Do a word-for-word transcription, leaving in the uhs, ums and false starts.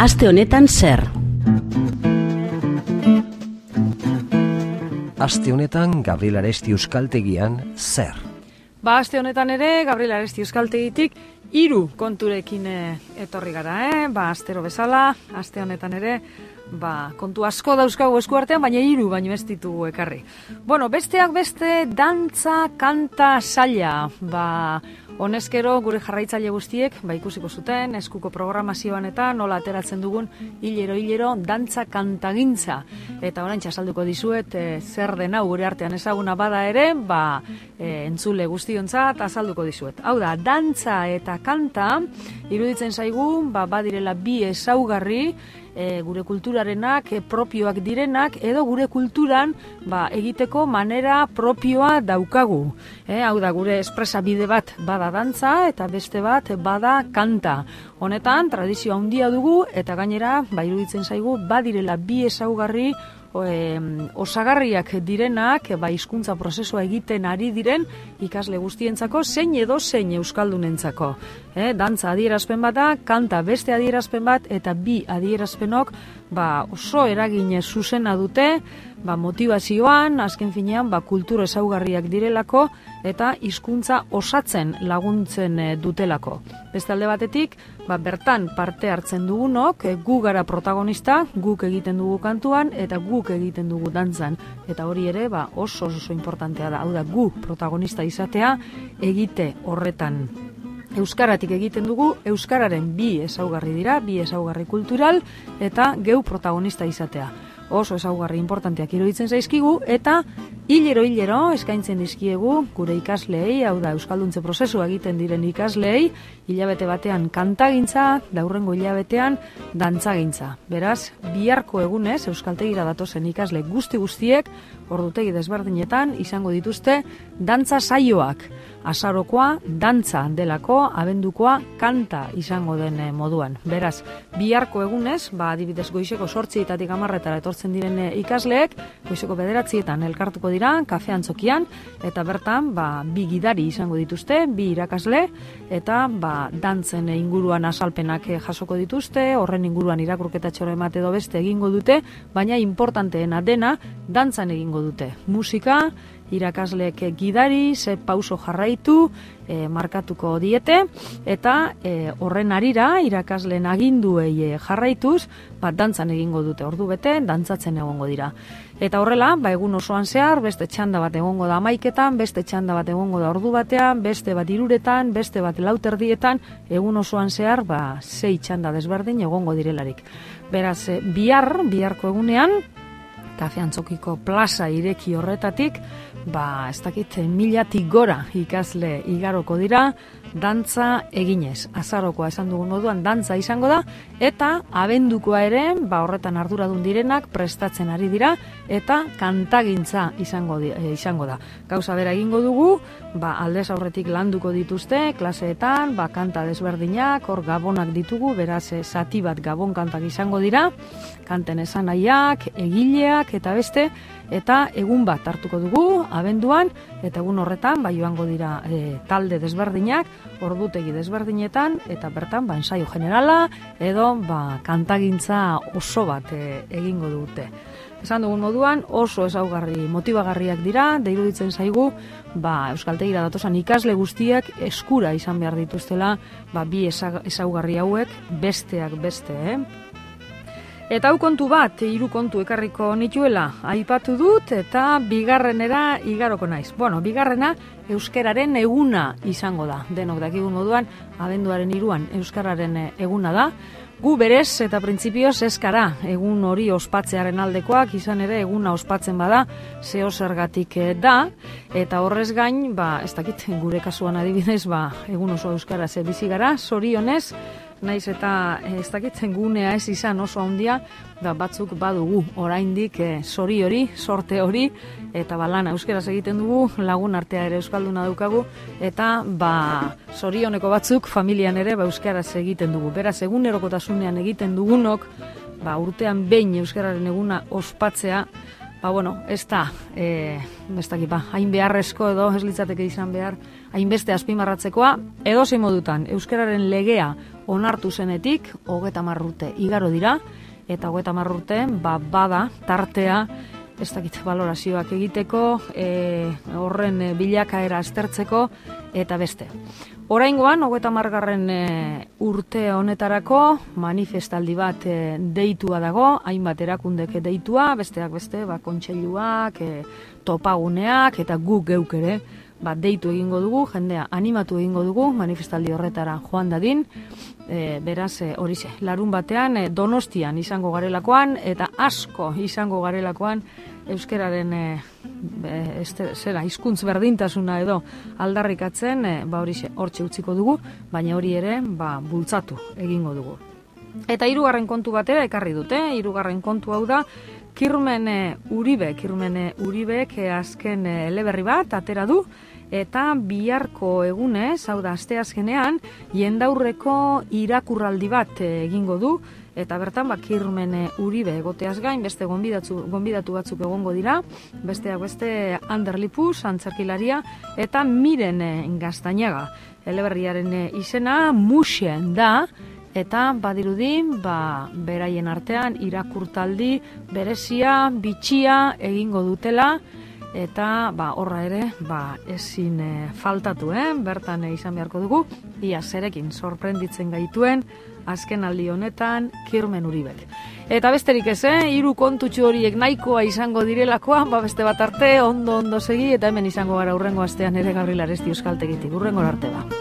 Aste honetan zer? Aste honetan Gabriel Aresti Euskaltegian zer? Ba, aste honetan ere Gabriel Aresti Euskaltegitik hiru konturekin etorri gara, eh? Ba, astero bezala, aste honetan ere ba, kontu asko dauzkagu eskuartean, baina hiru baino ez ditugu ekarri. Bueno, besteak beste dantza, kanta, saila. Ba, honezkero gure jarraitzaile guztiek ba, ikusiko zuten, eskuko programazioan eta nola ateratzen dugun hilero-hilero dantza kantagintza. Eta orain txasalduko dizuet e, zer den hau gure artean ezaguna bada ere, ba, e, entzule guztiontzat azalduko dizuet. Hau da, dantza eta kanta iruditzen zaigu, ba, badirela bi ezaugarri, E, gure kulturarenak, e, propioak direnak, edo gure kulturan ba, egiteko manera propioa daukagu. E, hau da, gure espresabide bat bada dantza, eta beste bat bada kanta. Honetan, tradizio handia dugu, eta gainera, ba, iruditzen zaigu, badirela bi ezaugarri E, osagarriak direnak, ba, hizkuntza prozesua egiten ari diren ikasle guztientzako, zein edo zein euskaldunentzako. E, dantza adierazpen bat da, kanta beste adierazpen bat, eta bi adierazpenok ba, oso eragin zuzena dute, ba, motivazioan, azken finean, ba, kultura ezaugarriak direlako, eta hizkuntza osatzen laguntzen e, dutelako. Beste alde batetik, ba, bertan parte hartzen dugunok, e, gu gara protagonista, guk egiten dugu kantuan, eta guk egiten dugu dantzan. Eta hori ere, ba, oso oso importantea da. Hau da, gu protagonista izatea egite horretan. Euskaratik egiten dugu, euskararen bi ezaugarri dira, bi ezaugarri kultural, eta geu protagonista izatea. Oso ezaugarri importanteak iruditzen zaizkigu, eta hilero-hilero eskaintzen dizkiegu gure ikasleei, hau da euskalduntze prozesua egiten diren ikasleei, hilabete batean kantagintza, daurrengo hilabetean dantzagintza. Beraz, biharko egunez euskaltegira datozen ikasle guzti-guztiek, ordutegi desberdinetan izango dituzte dantza saioak. Azarokoa dantza delako, abendukoa kanta izango den moduan. Beraz, biharko egunez, ba, adibidez goizeko sortzietatik hamarretara etortzen diren ikasleek, goizeko bederatzietan elkartuko dira, kafe antzokian, eta bertan, ba, bi gidari izango dituzte, bi irakasle, eta ba, dantzen inguruan azalpenak jasoko dituzte, horren inguruan irakurketatxora emate edo beste egingo dute, baina importanteena dena, dantzan egingo dute. Musika, irakasleek gidari, ze pauso jarraitu, e, markatuko diete, eta e, horren arira, irakasleen aginduei e, jarraituz, bat dantzan egingo dute, ordu bete, dantzatzen egongo dira. Eta horrela, ba, egun osoan zehar, beste txanda bat egongo da amaiketan, beste txanda bat egongo da ordu batean, beste bat iruretan, beste bat lauterdietan, egun osoan zehar, ba, sei txanda desberdin egongo direlarik. Beraz, e, bihar, biharko egunean, kafe antzokiko plaza ireki horretatik, ba, ez dakit, milatik gora ikasle igaroko dira, dantza eginez. Azarokoa esan dugun moduan dantza izango da, eta abendukoa ere, ba, horretan arduradun direnak prestatzen ari dira, eta kantagintza izango, di, e, izango da. Gauza bera egingo dugu, ba, aldez aurretik landuko dituzte, klaseetan, ba, kanta desberdinak, hor gabonak ditugu, beraz, e, zati bat gabon kantak izango dira, kanten esanaiak, egileak, eta beste, eta egun bat hartuko dugu, abenduan, eta egun horretan, ba, joango dira e, talde desberdinak, ordutegi desberdinetan, eta bertan, ba, ensaio generala, edo, ba, kantagintza oso bat e, egingo dute. Esan dugun moduan, oso ezaugarri motibagarriak dira, deiruditzen zaigu, ba, euskaltegira datosan ikasle guztiak eskura izan behar dituztela, ba, bi ezaugarri hauek besteak beste, eh? Eta hau kontu bat, hiru kontu ekarriko nituela, aipatu dut, eta bigarrenera igaroko naiz. Bueno, bigarrena, euskararen eguna izango da. Denok dakigun moduan, abenduaren hiruan euskararen eguna da. Gu berez eta printzipioz eskara egun hori ospatzearen aldekoak, izan ere eguna ospatzen bada, zeo zergatik da, eta horrez gain, ba, ez dakit, gure kasuan adibidez, ba, egun oso euskaraz bizi gara, zorionez, naiz eta ez dakitzen gunea ez izan oso handia, da batzuk badugu oraindik e, zori hori, sorte hori, eta ba lana euskeraz egiten dugu, lagun artea ere euskalduna daukagu, eta ba zorioneko batzuk familian ere ba euskaraz egiten dugu. Beraz, egunerokotasunean egiten dugunok, ba urtean behin euskararen eguna ospatzea, ba, bueno, ez da, e, ez dakit, ba, hain beharrezko edo ez litzateke izan behar, hainbeste azpimarratzekoa, edo zein modutan, euskararen legea onartu zenetik, hogeta marrurte igaro dira, eta hogeta marrurte, ba, bada, tartea, ez dakit, valorazioak egiteko, e, horren e, bilakaera aztertzeko, eta beste. Oraingoan, hogeta margarren e, urte honetarako, manifestaldi bat e, deitua dago, hainbat erakundek deitua, besteak beste, ba, kontseiluak, e, topaguneak, eta guk geuk ere, ba, deitu egingo dugu, jendea animatu egingo dugu, manifestaldi horretara joan dadin, e, beraz, e, horixe, larun batean, e, Donostian izango garelakoan, eta asko izango garelakoan, euskararen e, este, zera, hizkuntz berdintasuna edo aldarrikatzen, e, ba horixe, hortxe utziko dugu, baina hori ere, ba, bultzatu egingo dugu. Eta hirugarren kontu batera ekarri dute, hirugarren kontu hau da, Kirmen Uribe, Kirmen Uribek azken eleberri bat atera du, eta biharko egunez, hau da asteazkenean, jendaurreko irakurraldi bat egingo du, eta bertan ba, Kirmen Uribe egoteaz gain, beste gonbidatu, gonbidatu batzuk egongo dira, besteak beste Ander Lipuz, antzerkilaria, eta Miren Gaztañaga. Eleberriaren izena Muxen da, eta badirudi, ba, beraien artean irakurtaldi berezia, bitxia egingo dutela, eta ba, horra ere ba, ezin e, faltatu, eh? Bertan e, izan beharko dugu, ia zerekin sorprenditzen gaituen, azken aldi honetan Kirmen Uribek. Eta besterik ez, eh? Hiru kontutxo horiek nahikoa izango direlakoan, ba, beste bat arte, ondo ondo segi, eta hemen izango gara urrengo astean ere Gabriel Aresti Euskaltegitik, urrengo arte ba.